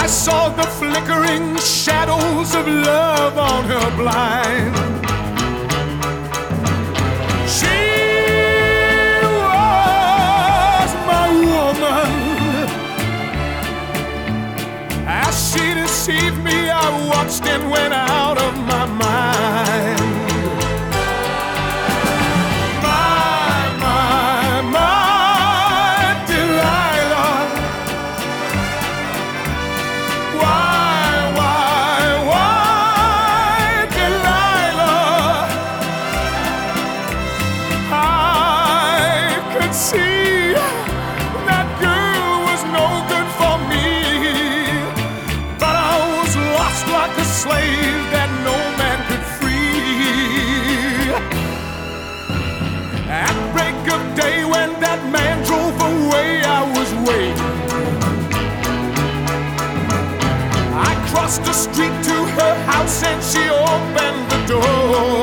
saw the flickering shadows of love on her blind. She was my woman. As she deceived me, I watched and went out of my mind. See, that girl was no good for me, but I was lost like a slave that no man could free. At break of day, when that man drove away, I was waiting. I crossed the street to her house and she opened the door.